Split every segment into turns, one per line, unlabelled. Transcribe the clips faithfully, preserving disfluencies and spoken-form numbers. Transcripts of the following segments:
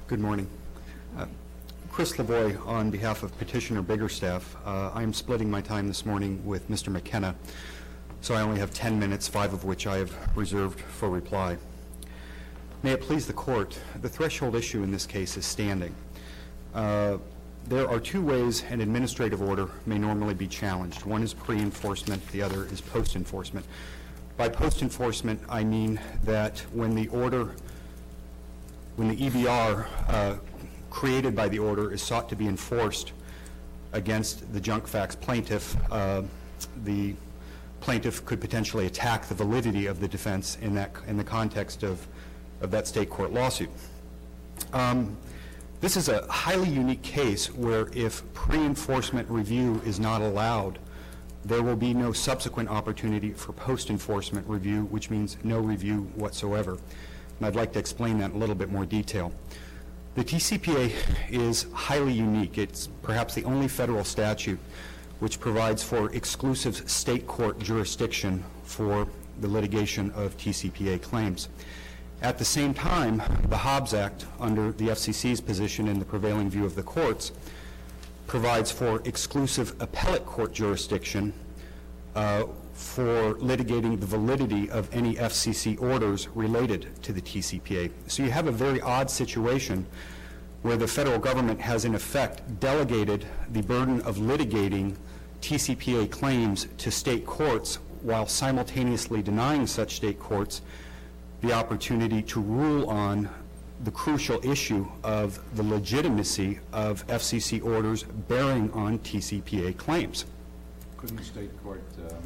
Good morning. Uh, Chris Lavoie on behalf of Petitioner Biggerstaff. Uh, I am splitting my time this morning with Mister McKenna, so I only have ten minutes, five of which I have reserved for reply. May it please the Court, the threshold issue in this case is standing. Uh, there are two ways an administrative order may normally be challenged. One is pre-enforcement, the other is post-enforcement. By post-enforcement, I mean that when the order when the E B R uh, created by the order is sought to be enforced against the junk fax plaintiff, uh, the plaintiff could potentially attack the validity of the defense in that in the context of, of that state court lawsuit. Um, this is a highly unique case where if pre-enforcement review is not allowed, there will be no subsequent opportunity for post-enforcement review, which means no review whatsoever. And I'd like to explain that in a little bit more detail. The T C P A is highly unique. It's perhaps the only federal statute which provides for exclusive state court jurisdiction for the litigation of T C P A claims. At the same time, the Hobbs Act, under the F C C's position in the prevailing view of the courts, provides for exclusive appellate court jurisdiction uh, for litigating the validity of any F C C orders related to the T C P A. So you have a very odd situation where the federal government has in effect delegated the burden of litigating T C P A claims to state courts while simultaneously denying such state courts the opportunity to rule on the crucial issue of the legitimacy of F C C orders bearing on T C P A claims.
Couldn't the state court um,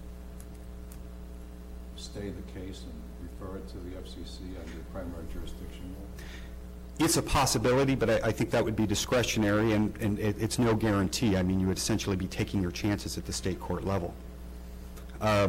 stay the case and refer it to the F C C under the primary jurisdiction rule?
It's a possibility, but I, I think that would be discretionary, and, and it, it's no guarantee. I mean, you would essentially be taking your chances at the state court level. Uh,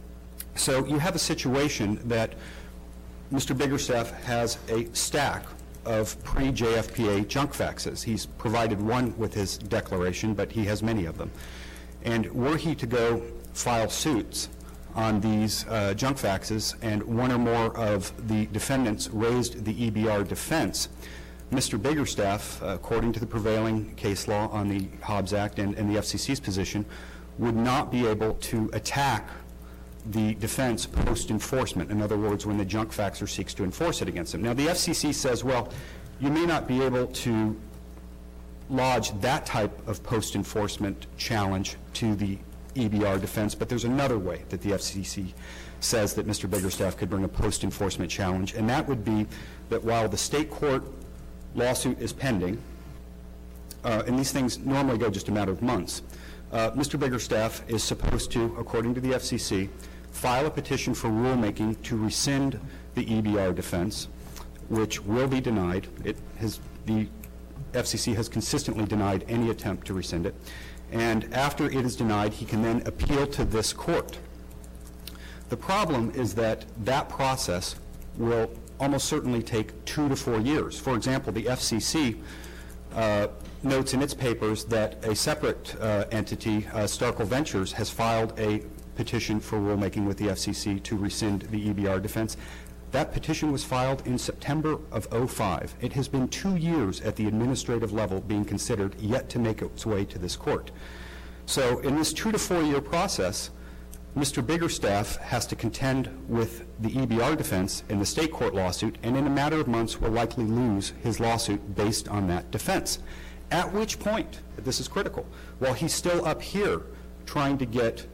so you have a situation that Mister Biggerstaff has a stack of pre-J F P A junk faxes. He's provided one with his declaration, but he has many of them. And were he to go file suits on these uh, junk faxes, and one or more of the defendants raised the E B R defense, Mister Biggerstaff, uh, according to the prevailing case law on the Hobbs Act and, and the F C C's position, would not be able to attack the defense post-enforcement. In other words, when the junk faxer seeks to enforce it against him. Now, the F C C says, well, you may not be able to lodge that type of post-enforcement challenge to the E B R defense, but there's another way that the F C C says that Mister Biggerstaff could bring a post-enforcement challenge, and that would be that while the state court lawsuit is pending, uh, and these things normally go just a matter of months, uh, Mister Biggerstaff is supposed to, according to the F C C, file a petition for rulemaking to rescind the E B R defense, which will be denied. It has, the F C C has consistently denied any attempt to rescind it. And after it is denied, he can then appeal to this court. The problem is that that process will almost certainly take two to four years. For example, the F C C uh, notes in its papers that a separate uh, entity, uh, Starkle Ventures, has filed a petition for rulemaking with the F C C to rescind the E B R defense. That petition was filed in September of oh five. It has been two years at the administrative level being considered, yet to make its way to this court. So in this two to four year process, Mister Biggerstaff has to contend with the E B R defense in the state court lawsuit, and in a matter of months will likely lose his lawsuit based on that defense. At which point, this is critical, while he's still up here trying to get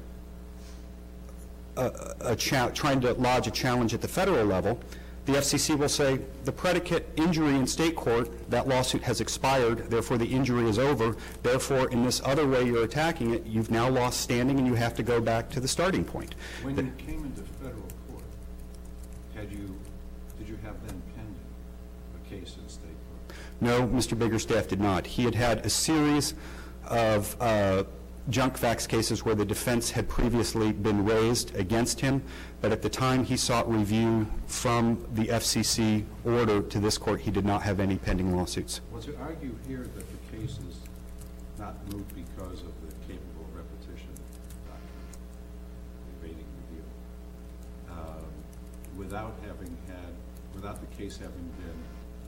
A, a cha trying to lodge a challenge at the federal level, the F C C will say the predicate injury in state court, that lawsuit has expired, therefore the injury is over, therefore in this other way you're attacking it, you've now lost standing and you have to go back to the starting point.
When
the,
you came into federal court, had you, did you have then pending a case in state court?
No, Mister Biggerstaff did not. He had had a series of uh, junk fax cases where the defense had previously been raised against him, but at the time he sought review from the F C C order to this court, he did not have any pending lawsuits.
Was it argued here that the case is not moot because of the capable repetition doctrine, evading review, um, without having had, without the case having been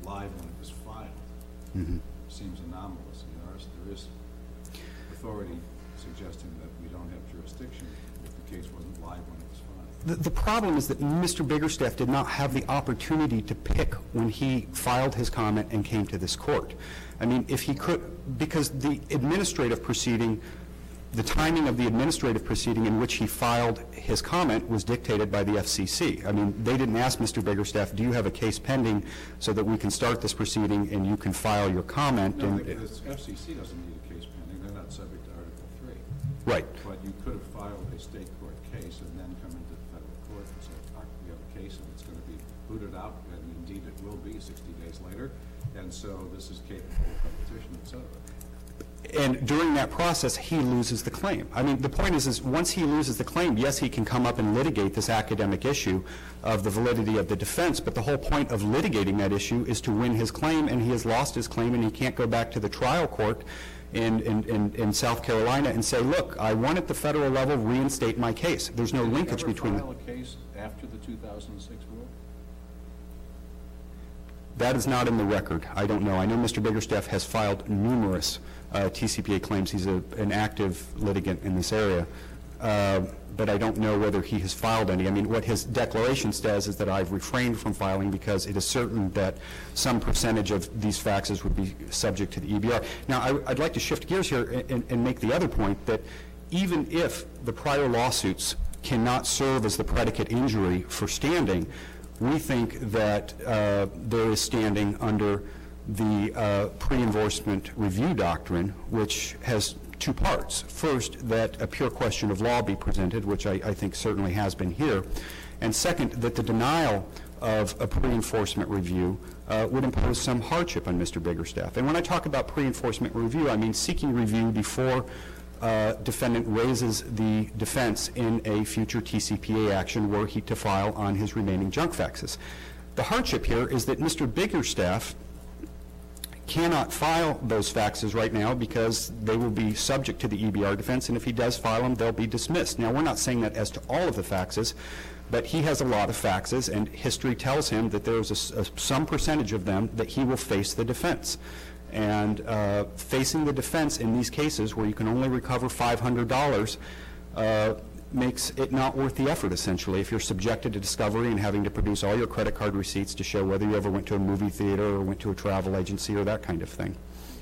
live when it was filed
Mhm.
seems anomalous. You know, there is authority suggesting that we don't have jurisdiction if the case wasn't live when it was filed.
The, the problem is that Mister Biggerstaff did not have the opportunity to pick when he filed his comment and came to this court. I mean, if he could, because the administrative proceeding, the timing of the administrative proceeding in which he filed his comment was dictated by the F C C. I mean, they didn't ask Mister Biggerstaff, do you have a case pending so that we can start this proceeding and you can file your comment?
No,
and,
the F C C doesn't need a case pending. They're not subject to Article three.
Right.
But you could have filed a state court case and then come into the federal court and say, "Ah, we have a case and it's going to be booted out, and indeed it will be sixty days later, and so this is capable of repetition, et cetera."
And during that process, he loses the claim. I mean, the point is, is once he loses the claim, yes, he can come up and litigate this academic issue of the validity of the defense, but the whole point of litigating that issue is to win his claim, and he has lost his claim, and he can't go back to the trial court in, in, in, in South Carolina and say, look, I won at the federal level, reinstate my case. There's no
Did he
linkage
ever
between
file
them.
a case after the two thousand six rule?
That is not in the record. I don't know. I know Mister Biggerstaff has filed numerous uh, T C P A claims. He's a, an active litigant in this area. Uh, but I don't know whether he has filed any. I mean, what his declaration says is that I've refrained from filing because it is certain that some percentage of these faxes would be subject to the E B R. Now, I, I'd like to shift gears here and, and make the other point that even if the prior lawsuits cannot serve as the predicate injury for standing, we think that uh, there is standing under the uh, pre-enforcement review doctrine, which has two parts. First, that a pure question of law be presented, which I, I think certainly has been here. And second, that the denial of a pre-enforcement review uh, would impose some hardship on Mister Biggerstaff. And when I talk about pre-enforcement review, I mean seeking review before Uh, defendant raises the defense in a future T C P A action were he to file on his remaining junk faxes. The hardship here is that Mister Biggerstaff cannot file those faxes right now because they will be subject to the E B R defense, and if he does file them, they'll be dismissed. Now, we're not saying that as to all of the faxes, but he has a lot of faxes, and history tells him that there's a, a, some percentage of them that he will face the defense. And uh, facing the defense in these cases where you can only recover five hundred dollars uh, makes it not worth the effort, essentially, if you're subjected to discovery and having to produce all your credit card receipts to show whether you ever went to a movie theater or went to a travel agency or that kind of thing.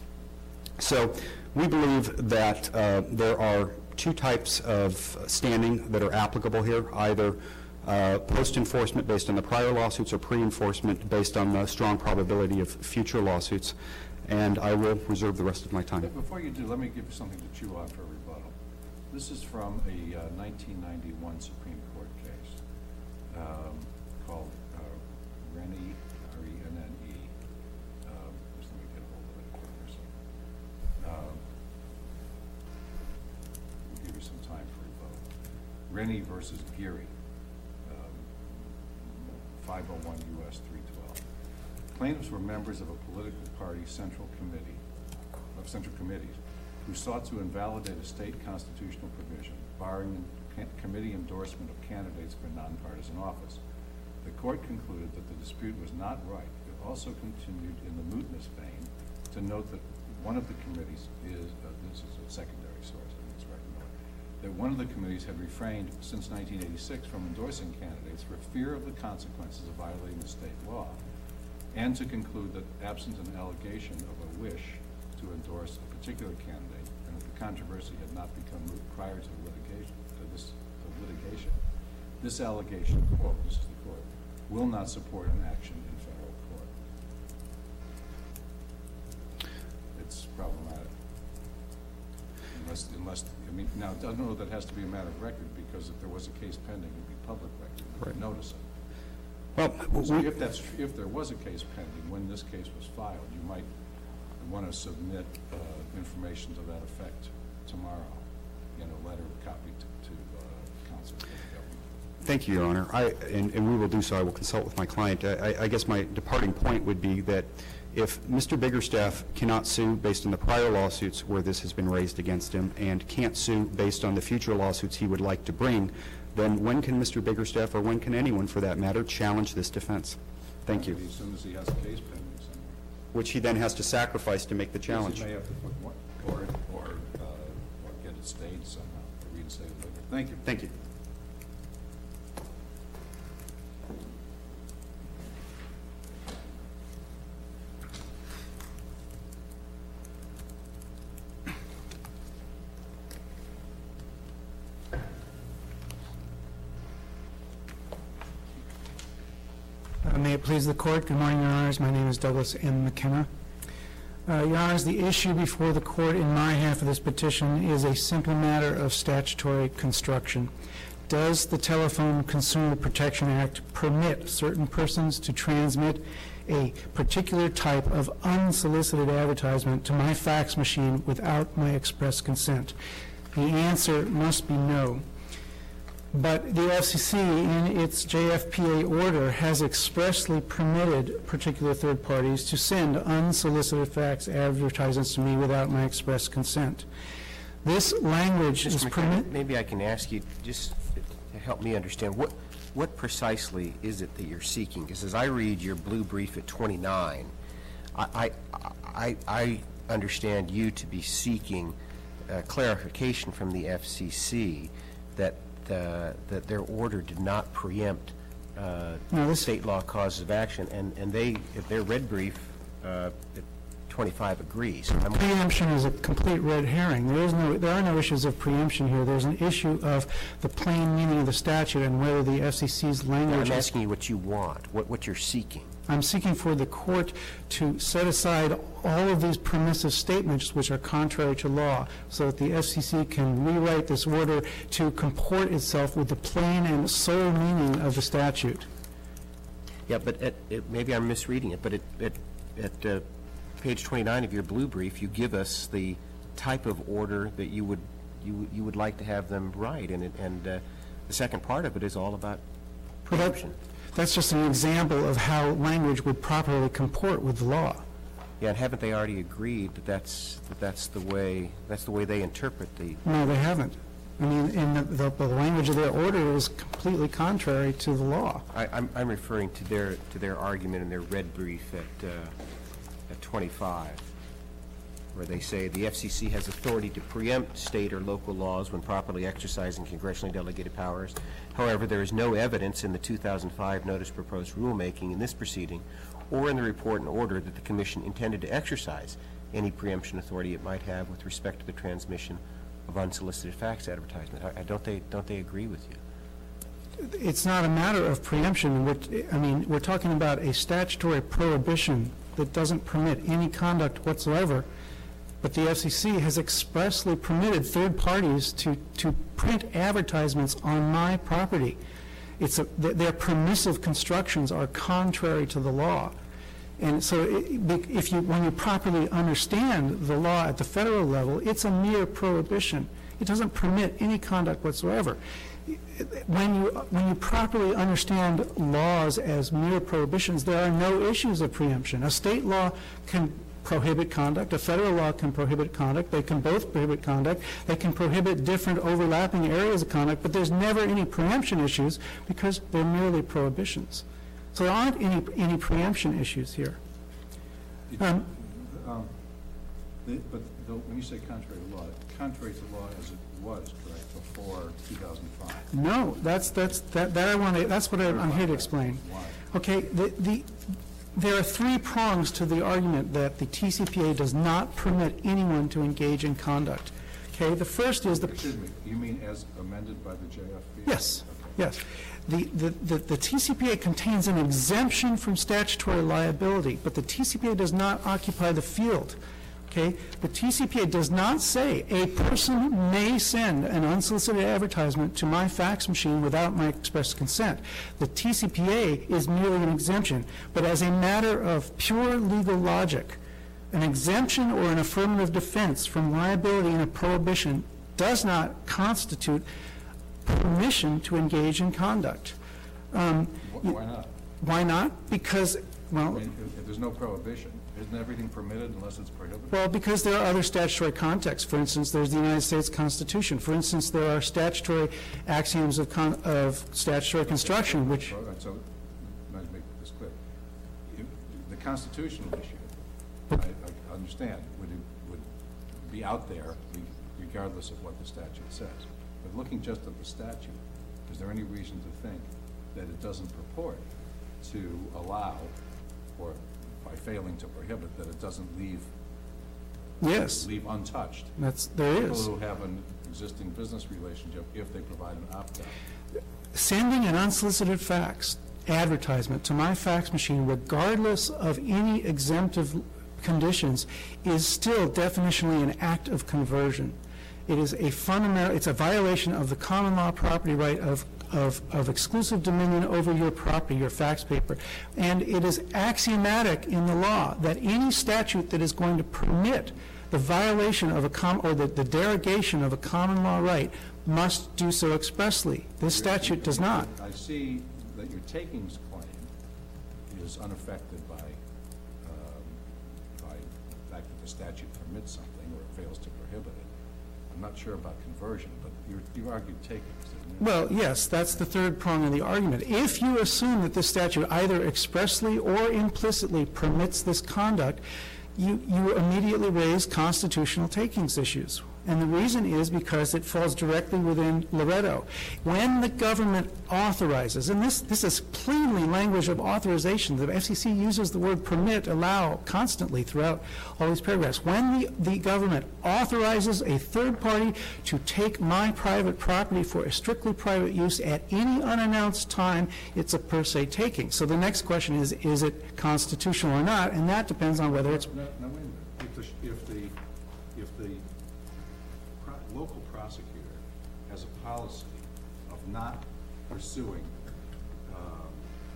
So we believe that uh, there are two types of standing that are applicable here, either uh, post-enforcement based on the prior lawsuits or pre-enforcement based on the strong probability of future lawsuits. And I will reserve the rest of my time.
Before you do, let me give you something to chew on for a rebuttal. This is from a uh, nineteen ninety-one Supreme Court case um, called uh, Rennie, R E N N E. Um, just let me get a hold of it for a second. Um, we'll give you some time for rebuttal. Rennie versus Geary, um, five oh one U S three twelve. Plaintiffs were members of a political party central committee, of central committees, who sought to invalidate a state constitutional provision barring committee endorsement of candidates for nonpartisan office. The court concluded that the dispute was not right. It also continued in the mootness vein to note that one of the committees is, uh, this is a secondary source, I think it's right in order, that one of the committees had refrained since nineteen eighty-six from endorsing candidates for fear of the consequences of violating the state law, and to conclude that absent an allegation of a wish to endorse a particular candidate, and that the controversy had not become moot prior to litigation, to this to litigation, this allegation, quote, this is the court, will not support an action in federal court. It's problematic. Unless, unless, I mean, now, I don't know if that has to be a matter of record, because if there was a case pending, it would be public record, you could notice it.
Well,
So
we,
if that's, if there was a case pending when this case was filed, you might want to submit uh, information to that effect tomorrow in a letter copied to, to uh, counsel for the government.
thank you, Your Honor. I, and, and we will do so. I will consult with my client. I, I guess my departing point would be that if Mister Biggerstaff cannot sue based on the prior lawsuits where this has been raised against him and can't sue based on the future lawsuits he would like to bring, then when can Mister Biggerstaff, or when can anyone for that matter, challenge this defense? Thank you.
As soon as he has a case pending,
which he then has to sacrifice to make the
Yes,
challenge.
you may have to put one, or, or, uh, or get it stayed somehow, or reinstate it later. Thank you.
Thank you.
Uh, May it please the Court. Good morning, Your Honors. My name is Douglas M. McKenna. Uh, Your Honors, the issue before the Court in my half of this petition is a simple matter of statutory construction. Does the Telephone Consumer Protection Act permit certain persons to transmit a particular type of unsolicited advertisement to my fax machine without my express consent? The answer must be no. But the F C C, in its J F P A order, has expressly permitted particular third parties to send unsolicited fax advertisements to me without my express consent. This language is
Mister McKenna,
permitted.
maybe I can ask you, just to help me understand, what, what precisely is it that you're seeking? Because as I read your blue brief at twenty-nine, I, I, I, I understand you to be seeking uh, clarification from the F C C that Uh, that their order did not preempt uh,
No, this-
state law causes of action, and, and they, if their red brief uh, at twenty-five agrees. I'm-
Preemption is a complete red herring. There is no, there are no issues of preemption here. There's an issue of the plain meaning of the statute and whether the F C C's language
I'm
is.
asking you what you want, what, what you're seeking.
I'm seeking for the court to set aside all of these permissive statements which are contrary to law, so that the F C C can rewrite this order to comport itself with the plain and sole meaning of the statute.
Yeah, but at, it, maybe I'm misreading it, but at, at, at uh, page twenty-nine of your blue brief, you give us the type of order that you would, you, you would like to have them write, and, it, and uh, the second part of it is all about
Well, that-
preemption.
That's just an example of how language would properly comport with the law.
Yeah, and haven't they already agreed that that's, that that's the way, that's the way they interpret the,
No, they haven't. I mean, in the, the, the language of their order is completely contrary to the law.
I, I'm, I'm referring to their, to their argument in their red brief at, uh, at twenty-five, where they say the F C C has authority to preempt state or local laws when properly exercising congressionally delegated powers. However, there is no evidence in the two thousand five notice proposed rulemaking in this proceeding or in the report and order that the Commission intended to exercise any preemption authority it might have with respect to the transmission of unsolicited fax advertisement. I, I, don't they, don't they agree with you?
It's not a matter of preemption. We're, I mean, we're talking about a statutory prohibition that doesn't permit any conduct whatsoever. But the F C C has expressly permitted third parties to, to print advertisements on my property. It's a, th- their permissive constructions are contrary to the law. And so it, be- if you, when you properly understand the law at the federal level, it's a mere prohibition. It doesn't permit any conduct whatsoever. When you, when you properly understand laws as mere prohibitions, there are no issues of preemption. A state law can prohibit conduct. A federal law can prohibit conduct. They can both prohibit conduct. They can prohibit different overlapping areas of conduct, but there's never any preemption issues because they're merely prohibitions. So there aren't any, any preemption issues here. Um,
Um, the- But the- when you say contrary to law, contrary to law as it was, correct, before two thousand five?
no, that's, that's, that, that I want to, that's what I- I'm here to explain.
Why?
Okay, the, the, there are three prongs to the argument that the T C P A does not permit anyone to engage in conduct. Okay, the first is the...
Excuse me, you mean as amended by the J F P A?
Yes,
Okay.
yes. The, the, the, the T C P A contains an exemption from statutory liability, but the T C P A does not occupy the field. Okay? The T C P A does not say a person may send an unsolicited advertisement to my fax machine without my express consent. The T C P A is merely an exemption, but as a matter of pure legal logic, an exemption or an affirmative defense from liability in a prohibition does not constitute permission to engage in conduct. Um,
Wh- Why not?
Why not? Because,
I
well,
mean, if- if there's no prohibition, isn't everything permitted unless it's prohibited?
well, because there are other statutory contexts. For instance, there's the United States Constitution. For instance, there are statutory axioms of, con- of statutory construction, which,
All right, so, let me make this clear. You- The constitutional issue I, I understand, would, it would be out there re- regardless of what the statute says. But looking just at the statute, is there any reason to think that it doesn't purport to allow, or by failing to prohibit, that it doesn't leave,
Yes,
leave untouched
that's, there
people
is.
who have an existing business relationship if they provide an opt-out?
Sending an unsolicited fax advertisement to my fax machine, regardless of any exemptive conditions, is still definitionally an act of conversion. It is a fundamental, it's a violation of the common law property right of, of, of exclusive dominion over your property, your fax paper. And it is axiomatic in the law that any statute that is going to permit the violation of a com, or the, the derogation of a common law right must do so expressly. This statute does not.
I see that your takings claim is unaffected by, um, by the fact that the statute permits something or it fails to prohibit it. I'm not sure about conversion, but you you argued takings, didn't you?
Well, yes, that's the third prong of the argument. If you assume that this statute either expressly or implicitly permits this conduct, you, you immediately raise constitutional takings issues. And the reason is because it falls directly within Loretto. When the government authorizes, and this, this is plainly language of authorization, the F C C uses the word permit, allow constantly throughout all these paragraphs. When the, the government authorizes a third party to take my private property for a strictly private use at any unannounced time, it's a per se taking. So the next question is, is it constitutional or not? And that depends on whether it's...
No, no, wait a minute. If the, if the, if the pro- local prosecutor has a policy of not pursuing um,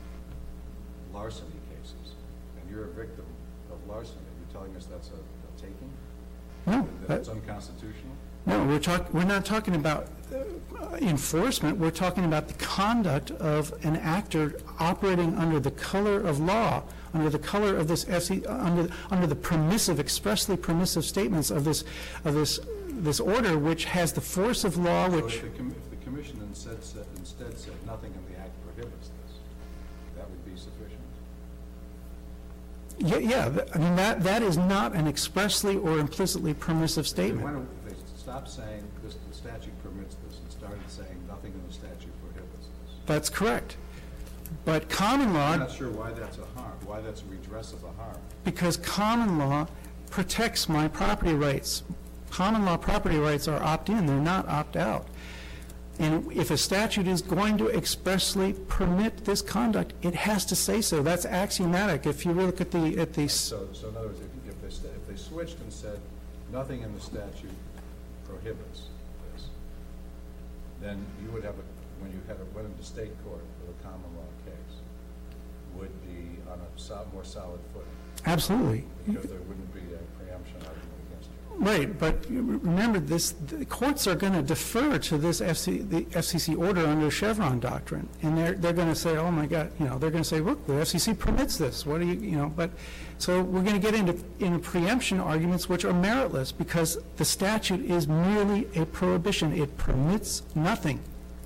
larceny cases, and you're a victim of larceny, you're telling us that's a, a taking?
No,
That it's
that-
unconstitutional?
No, we're talk, we're not talking about uh, enforcement, we're talking about the conduct of an actor operating under the color of law, under the color of this F C, under, under the permissive, expressly permissive statements of this, of this, this order, which has the force of law,
So
which...
if the, com- if the commission instead said, instead said nothing in the act prohibits this, that would be sufficient?
Yeah, yeah, th- I mean, that, that is not an expressly or implicitly permissive
They
statement.
went- They stopped saying this, the statute permits this, and started saying nothing in the statute prohibits this.
That's correct. But common law...
I'm not sure why that's a harm, why that's a redress of a harm.
Because common law protects my property rights. Common law property rights are opt-in, they're not opt-out. And if a statute is going to expressly permit this conduct, it has to say so. That's axiomatic. If you look at the, at the, s-
So, so in other words, if, if they, sta- if they switched and said, nothing in the statute prohibits this, then you would have, a when you had a, went into state court with a common law case, would be on a so, more solid footing,
absolutely.
because there wouldn't be a preemption argument against you.
Right, but you remember this, the courts are going to defer to this F C, the F C C order under Chevron doctrine. And they're, they're going to say, oh my God, you know, they're going to say, look, the F C C permits this. What do you, you know, but, so we're going to get into, into preemption arguments which are meritless because the statute is merely a prohibition. It permits nothing.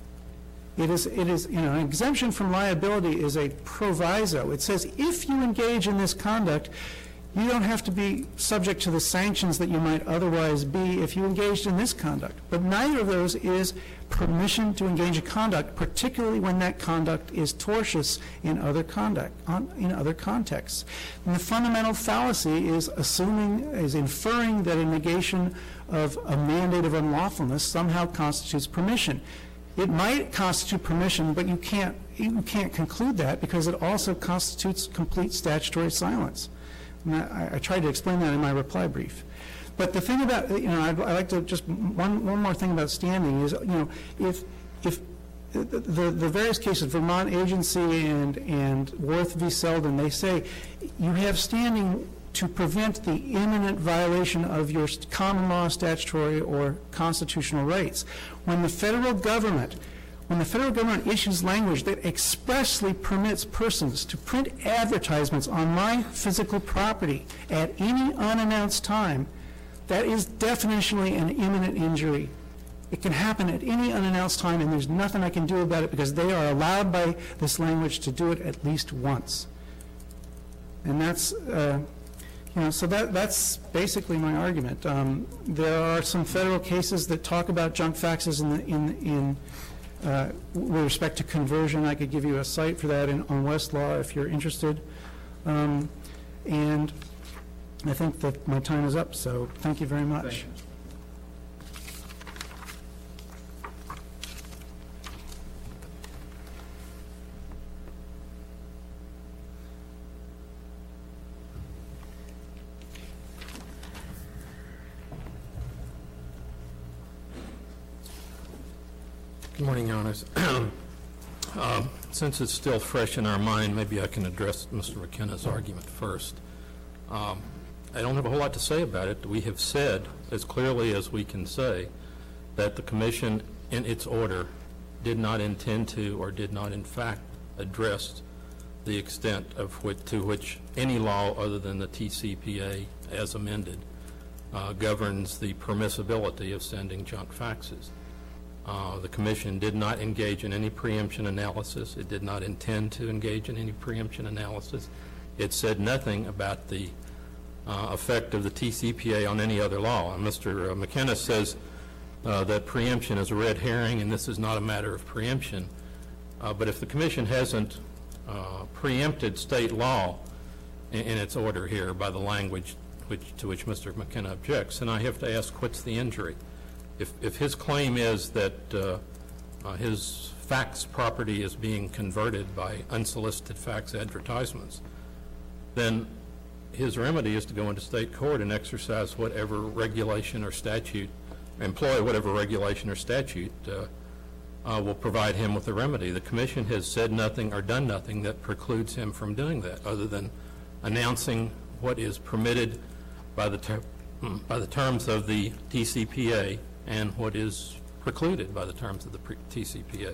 It is, it is, you know, an exemption from liability is a proviso. It says if you engage in this conduct, you don't have to be subject to the sanctions that you might otherwise be if you engaged in this conduct. But neither of those is permission to engage in conduct, particularly when that conduct is tortious in other conduct, on, in other contexts. And the fundamental fallacy is assuming, is inferring that a negation of a mandate of unlawfulness somehow constitutes permission. It might constitute permission, but you can't, you can't conclude that because it also constitutes complete statutory silence. And I, I tried to explain that in my reply brief. But the thing about, you know, I'd, I'd like to just, one, one more thing about standing is, you know, if, if the, the, the various cases, Vermont Agency and, and Worth v. Selden, they say you have standing to prevent the imminent violation of your common law, statutory, or constitutional rights. When the federal government When the federal government issues language that expressly permits persons to print advertisements on my physical property at any unannounced time, that is definitionally an imminent injury. It can happen at any unannounced time, and there's nothing I can do about it because they are allowed by this language to do it at least once. And that's, uh, You know, so that, that's basically my argument. Um, there are some federal cases that talk about junk faxes in, the, in, in uh, with respect to conversion. I could give you a site for that in, on Westlaw if you're interested. Um, and I think that my time is up, so thank you very much.
Thank you.
Good morning, Your Honors. Um, Since it's still fresh in our mind, maybe I can address Mister McKenna's argument first. Um, I don't have a whole lot to say about it. We have said, as clearly as we can say, that the Commission, in its order, did not intend to or did not, in fact, address the extent of which, to which any law other than the T C P A, as amended, uh, governs the permissibility of sending junk faxes. Uh, the Commission did not engage in any preemption analysis. It did not intend to engage in any preemption analysis. It said nothing about the uh, effect of the T C P A on any other law. And Mister McKenna says uh, that preemption is a red herring and this is not a matter of preemption. Uh, but if the Commission hasn't uh, preempted state law in, in its order here by the language which, to which Mister McKenna objects, then I have to ask, what's the injury? If, if his claim is that uh, uh, his fax property is being converted by unsolicited fax advertisements, then his remedy is to go into state court and exercise whatever regulation or statute, employ whatever regulation or statute uh, uh, will provide him with a remedy. The Commission has said nothing or done nothing that precludes him from doing that, other than announcing what is permitted by the, ter by the terms of the T C P A and what is precluded by the terms of the T C P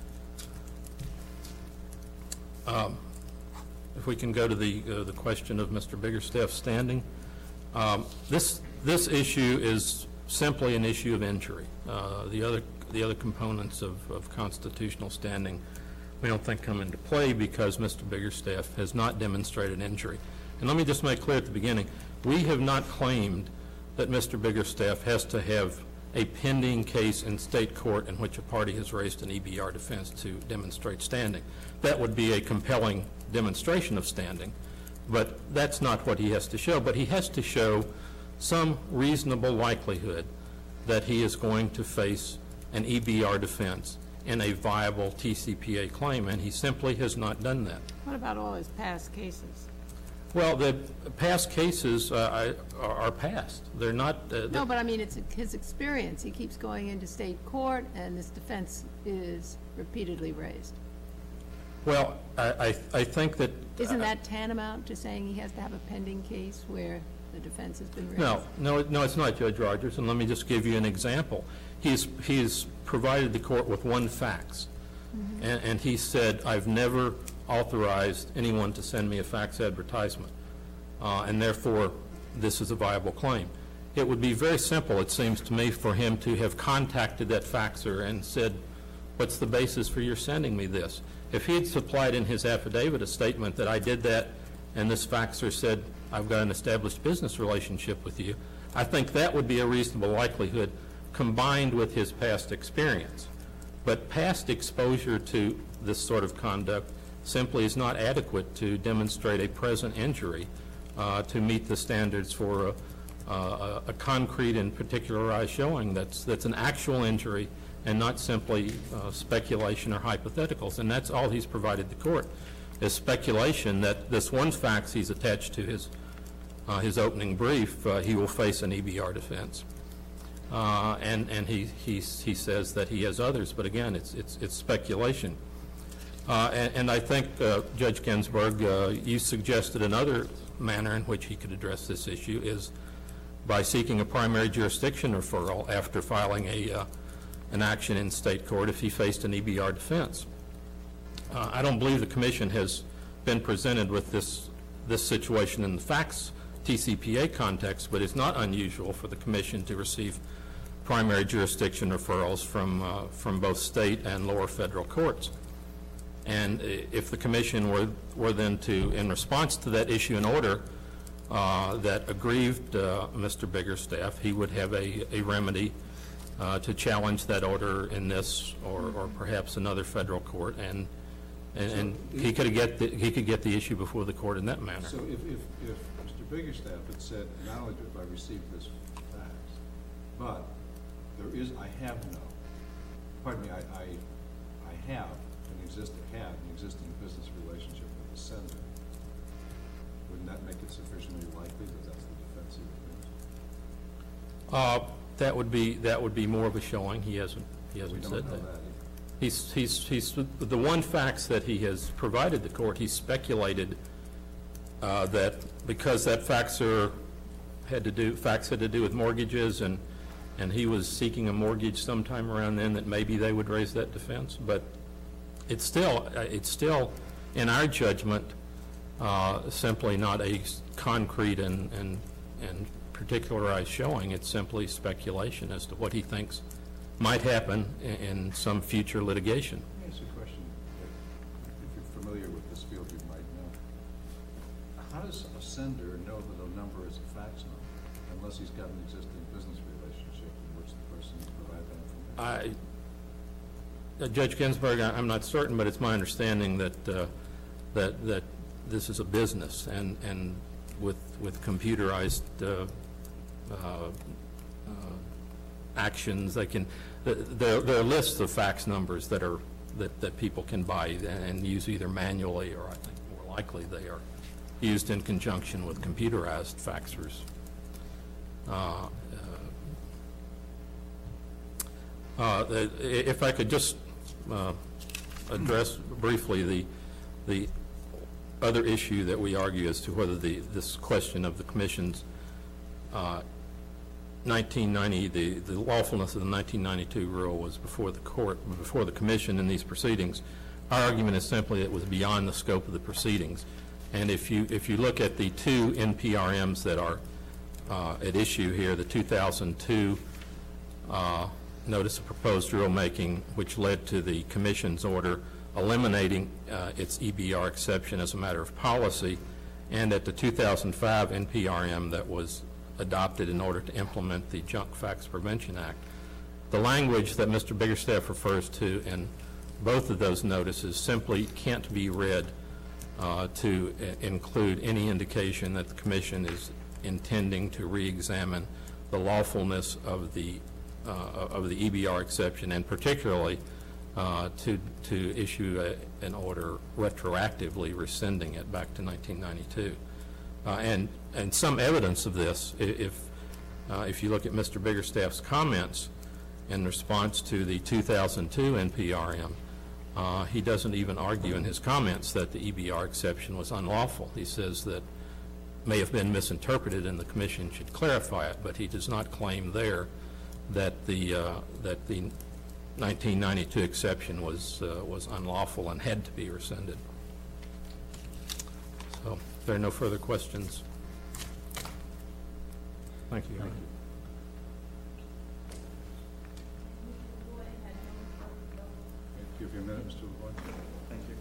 A. Um, if we can go to the uh, the question of Mister Biggerstaff's standing, um, this this issue is simply an issue of injury. Uh, the other the other components of, of constitutional standing we don't think come into play because Mister Biggerstaff has not demonstrated injury. And let me just make clear at the beginning, we have not claimed that Mister Biggerstaff has to have a pending case in state court in which a party has raised an E B R defense to demonstrate standing. That would be a compelling demonstration of standing, but that's not what he has to show. But he has to show some reasonable likelihood that he is going to face an E B R defense in a viable T C P A claim, and he simply has not done that.
What about all his past cases?
Well, the past cases uh, are, are past. They're not. Uh,
No, but I mean, it's his experience. He keeps going into state court, and this defense is repeatedly raised.
Well, I, I, I think that.
Isn't that tantamount to saying he has to have a pending case where the defense has been raised?
No, no, it- no, it's not, Judge Rogers, and let me just give you an example. He's, he's provided the court with one fax, and, and he said, I've never authorized anyone to send me a fax advertisement, uh, and therefore, this is a viable claim. It would be very simple, it seems to me, for him to have contacted that faxer and said, what's the basis for your sending me this? If he had supplied in his affidavit a statement that I did that, and this faxer said, I've got an established business relationship with you, I think that would be a reasonable likelihood combined with his past experience. But past exposure to this sort of conduct simply is not adequate to demonstrate a present injury uh, to meet the standards for a, a, a concrete and particularized showing that's, that's an actual injury and not simply uh, speculation or hypotheticals. And that's all he's provided the court, is speculation that this one fax he's attached to his, uh, his opening brief, uh, he will face an E B R defense. Uh, and and he, he, he says that he has others, but again, it's, it's, it's speculation. Uh, and, and I think, uh, Judge Ginsburg, uh, you suggested another manner in which he could address this issue is by seeking a primary jurisdiction referral after filing a, uh, an action in state court if he faced an E B R defense. Uh, I don't believe the Commission has been presented with this, this situation in the fax T C P A context, but it's not unusual for the Commission to receive primary jurisdiction referrals from, uh, from both state and lower federal courts. And if the Commission were, were then to, in response to that issue and order, uh, that aggrieved uh, Mister Biggerstaff, he would have a, a remedy uh, to challenge that order in this or, or perhaps another federal court, and and, and he could get the, he could get the issue before the court in that manner.
So if, if, if Mister Biggerstaff had said, not only do I receive this fax, but there is, I have no, pardon me, I, I, I have an exist, had an existing business relationship with the sender, wouldn't that make it sufficiently likely that that's the defense he would
Uh, that would be that would be more of a showing. He hasn't he
make? We
hasn't
don't
said
know
that.
that either.
He's, he's, he's, the one fax that he has provided the court, he speculated uh, that because that faxer had to do, fax had to do with mortgages, and, and he was seeking a mortgage sometime around then, that maybe they would raise that defense. But it's still, uh, it's still, in our judgment, uh, simply not a concrete and, and, and particularized showing. It's simply speculation as to what he thinks might happen in, in some future litigation.
Let me ask you a question. If you're familiar with this field, you might know. How does a sender know that a number is a fax number unless he's got an existing business relationship in which the person provided that information?
I, uh, Judge Ginsburg, I- I'm not certain, but it's my understanding that, uh, that, that this is a business, and, and with, with computerized uh, uh, uh, actions, they can, there, there are lists of fax numbers that are, that, that people can buy and, and use either manually, or I think more likely they are used in conjunction with computerized faxers. Uh, uh, uh, if I could just uh, address briefly the, the other issue that we argue as to whether the, this question of the Commission's uh, nineteen ninety, the, the lawfulness of the nineteen ninety-two rule was before the court, before the Commission in these proceedings. Our argument is simply it was beyond the scope of the proceedings. And if you, if you look at the two N P R Ms that are uh, at issue here, the two thousand two uh, Notice of Proposed Rulemaking, which led to the Commission's order eliminating uh, its E B R exception as a matter of policy, and at the two thousand five N P R M that was adopted in order to implement the Junk Fax Prevention Act. The language that Mister Biggerstaff refers to in both of those notices simply can't be read uh, to uh, include any indication that the Commission is intending to re-examine the lawfulness of the uh, of the E B R exception, and particularly uh, to to issue a, an order retroactively rescinding it back to nineteen ninety-two. Uh, and and some evidence of this, if uh, if you look at Mister Biggerstaff's comments in response to the two thousand two N P R M, uh, he doesn't even argue in his comments that the E B R exception was unlawful. He says that may have been misinterpreted and the Commission should clarify it, but he does not claim there that the uh, that the nineteen ninety-two exception was uh, was unlawful and had to be rescinded. So, if there are no further questions, thank you. Your Honor.
Give you a minute, Mister LeBlanc. Thank you.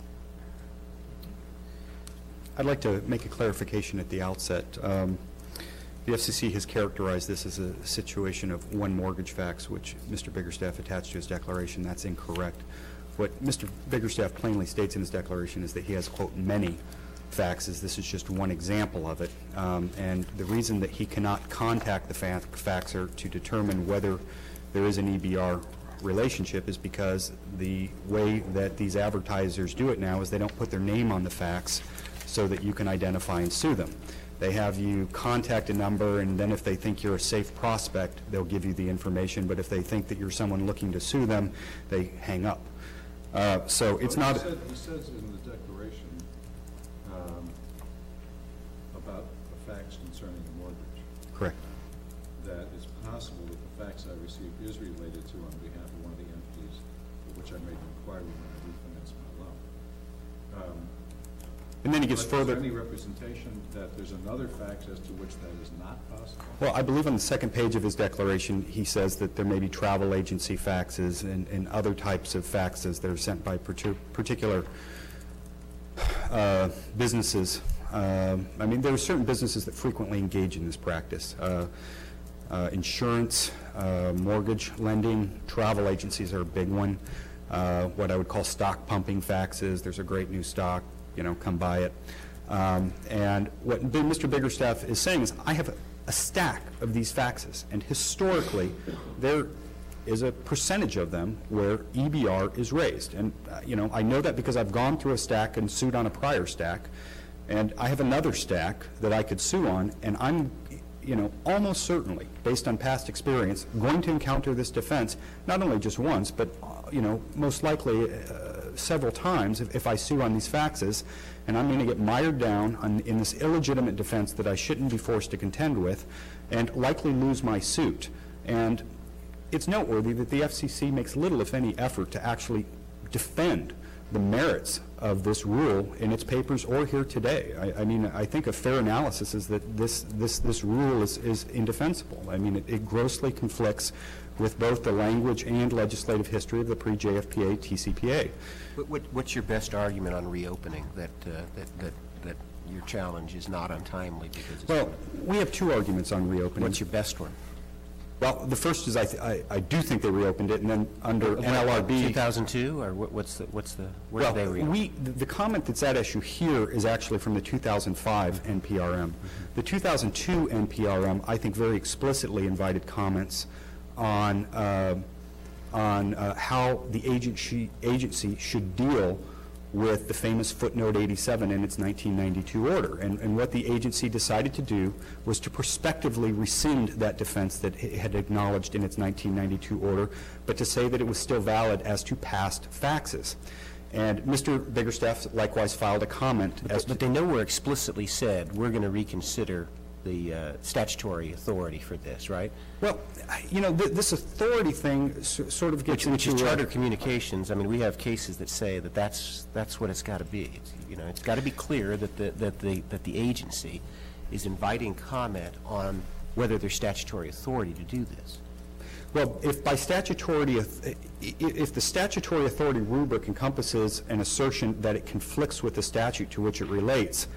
I'd like to make a clarification at the outset. Um, The F C C has characterized this as a situation of one mortgage fax, which Mister Biggerstaff attached to his declaration. That's incorrect. What Mister Biggerstaff plainly states in his declaration is that he has, quote, many faxes. This is just one example of it. Um, and the reason that he cannot contact the fa faxer to determine whether there is an E B R relationship is because the way that these advertisers do it now is they don't put their name on the fax so that you can identify and sue them. They have you contact a number, and then if they think you're a safe prospect, they'll give you the information. But if they think that you're someone looking to sue them, they hang up. Uh, so it's
Well,
not...
He, said, he says in the declaration um, about a fax concerning a mortgage,
Correct.
that it's possible that the fax I received is related to on behalf of one of the entities for which I made an inquiry when I refinanced my loan. Um,
And then he gets
but
further...
Is there any representation that there's another fax as to which that is not possible?
Well, I believe on the second page of his declaration, he says that there may be travel agency faxes and, and other types of faxes that are sent by partic particular uh, businesses Um, I mean, there are certain businesses that frequently engage in this practice. Uh, uh, insurance, uh, mortgage lending, travel agencies are a big one. Uh, what I would call stock pumping faxes. There's a great new stock, you know, come buy it. Um, and what B- Mister Biggerstaff is saying is, I have a, a stack of these faxes, and historically, there is a percentage of them where E B R is raised. And, uh, you know, I know that because I've gone through a stack and sued on a prior stack, and I have another stack that I could sue on, and I'm, you know, almost certainly, based on past experience, going to encounter this defense, not only just once, but, uh, you know, most likely uh, several times if, if I sue on these faxes, and I'm going to get mired down on, in this illegitimate defense that I shouldn't be forced to contend with, and likely lose my suit. And it's noteworthy that the F C C makes little, if any, effort to actually defend the merits of this rule in its papers or here today. I, I mean, I think a fair analysis is that this this this rule is, is indefensible. I mean, it, it grossly conflicts with both the language and legislative history of the pre-J F P A T C P A.
What, what, what's your best argument on reopening, that, uh, that, that, that your challenge is not untimely because it's...
Well, we have two arguments on reopening.
What's your best one?
Well, the first is I, th I, I do think they reopened it, and then under N L R B...
two thousand two, or what, what's the, what's the, where
well,
did they reopen?
we, the the comment that's at issue here is actually from the two thousand five N P R M. Mm-hmm. The two thousand two N P R M, I think, very explicitly invited comments on, uh, on uh, how the agency, agency should deal with the famous footnote eighty-seven in its nineteen ninety-two order. And, and what the agency decided to do was to prospectively rescind that defense that it had acknowledged in its nineteen ninety-two order, but to say that it was still valid as to past faxes. And Mister Biggerstaff likewise filed a comment as
But, but they nowhere explicitly said, we're going to reconsider the uh, statutory authority for this, right?
well, you know, th this authority thing s sort of gets
Which, which is
into, uh,
charter communications. I mean, we have cases that say that that's, that's what it's got to be. It's, you know, it's got to be clear that the, that the, that the agency is inviting comment on whether there's statutory authority to do this.
Well, if by statutory, if the statutory authority rubric encompasses an assertion that it conflicts with the statute to which it relates,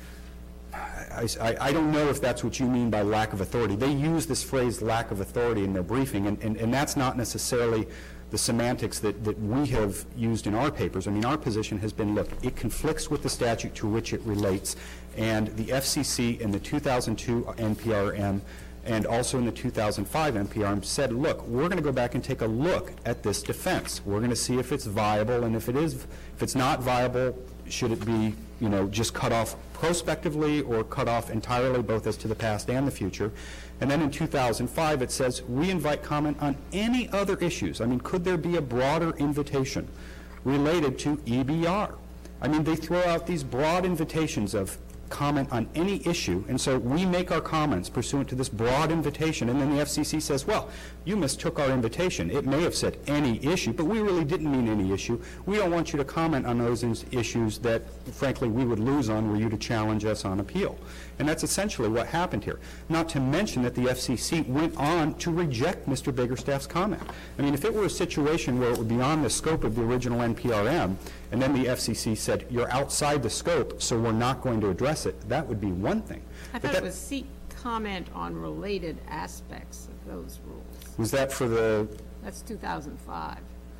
I, I, I don't know if that's what you mean by lack of authority. They use this phrase lack of authority in their briefing, and, and, and that's not necessarily the semantics that, that we have used in our papers. I mean, our position has been, look, it conflicts with the statute to which it relates, and the F C C in the two thousand two N P R M and also in the two thousand five N P R M said, look, we're going to go back and take a look at this defense. We're going to see if it's viable, and if it is, if it's not viable, should it be, you know, just cut off prospectively or cut off entirely, both as to the past and the future. And then in two thousand five, it says, we invite comment on any other issues. I mean, could there be a broader invitation related to E B R? I mean, they throw out these broad invitations of comment on any issue, and so we make our comments pursuant to this broad invitation, and then the F C C says, well, you mistook our invitation. It may have said any issue, but we really didn't mean any issue. We don't want you to comment on those issues that, frankly, we would lose on were you to challenge us on appeal. And that's essentially what happened here. Not to mention that the F C C went on to reject Mister Biggerstaff's comment. I mean, if it were a situation where it would be beyond the scope of the original N P R M, and then the F C C said, you're outside the scope, so we're not going to address it, that would be one thing.
I
But
thought
that-
it was seek comment on related aspects of those rules.
Was that for the,
That's two thousand five.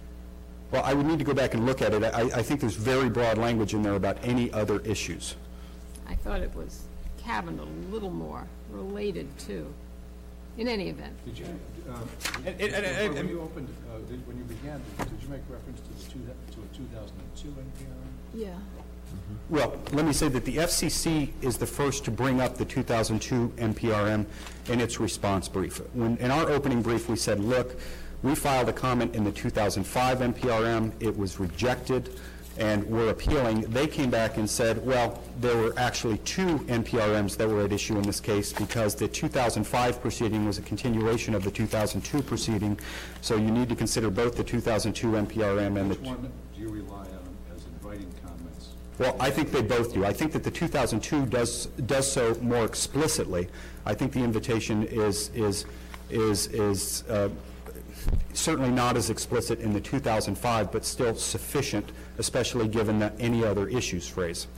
well, I would need to go back and look at it. I, I think there's very broad language in there about any other issues.
I thought it was cabined a little more, related to, in any event.
Did you, uh,
And- and- and- and-
when you opened, uh, did- when you began, did did you make reference to the two, to a two thousand two N P R M?
Yeah.
Well, let me say that the F C C is the first to bring up the two thousand two N P R M in its response brief. When, in our opening brief, we said, look, we filed a comment in the two thousand five N P R M, it was rejected, and we're appealing. They came back and said, well, there were actually two N P R Ms that were at issue in this case because the two thousand five proceeding was a continuation of the two thousand two proceeding, so you need to consider both the two thousand two N P R M and the...
Which one do you rely on as inviting comments?
Well, I think they both do. I think that the two thousand two does does so more explicitly. I think the invitation is is is is uh, certainly not as explicit in the two thousand five, but still sufficient, especially given the any other issues phrase.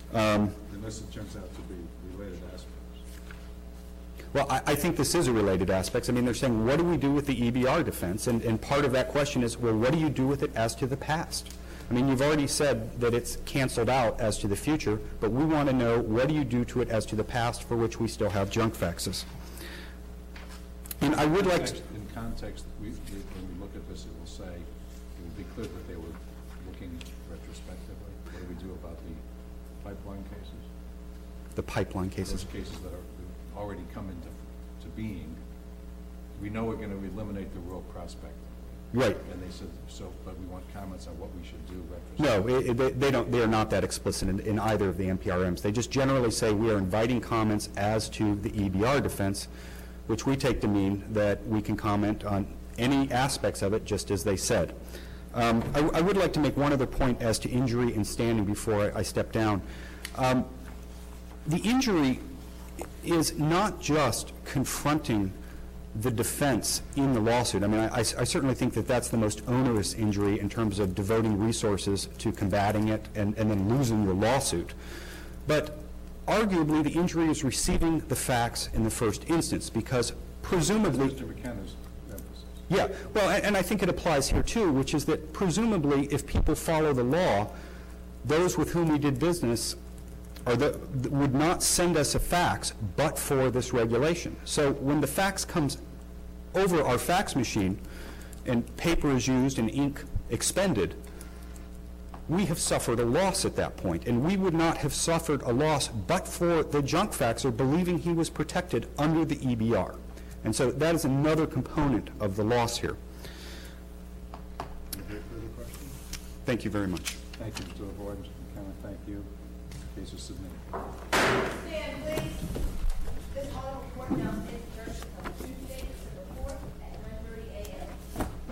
Unless it turns out to be related aspects.
Well, I, I think this is a related aspect. I mean, they're saying, what do we do with the E B R defense? And, and part of that question is, well, what do you do with it as to the past? I mean, you've already said that it's canceled out as to the future, but we want to know, what do you do to it as to the past for which we still have junk faxes? And I would like to...
In context, we, we- when we look at this, it will say, it will be clear that they were looking retrospectively. What do we do about the pipeline cases?
The pipeline cases.
Those cases that are that already come into to being, we know we're going to eliminate the real prospect.
Right.
And they said, so, but we want comments on what we should do
No,
retrospectively.
it- it- they they don't, they are not that explicit in, in either of the N P R Ms. They just generally say we are inviting comments as to the E B R defense, which we take to mean that we can comment on any aspects of it, just as they said. Um, I, I would like to make one other point as to injury and standing before I, I step down. Um, the injury is not just confronting the defense in the lawsuit. I mean, I, I certainly think that that's the most onerous injury in terms of devoting resources to combating it and, and then losing your lawsuit. But arguably, the injury is receiving the facts in the first instance, because presumably...
Mister McKenna's emphasis.
Yeah, well, and, and I think it applies here too, which is that presumably if people follow the law, those with whom we did business are the, would not send us a fax but for this regulation. So when the fax comes over our fax machine and paper is used and ink expended, we have suffered a loss at that point, and we would not have suffered a loss but for the junk faxer believing he was protected under the E B R. And so that is another component of the loss here.
Any further questions?
Thank you very much.
Thank you, Mister LaVoy. Mister McKenna, thank you. Case is submitted.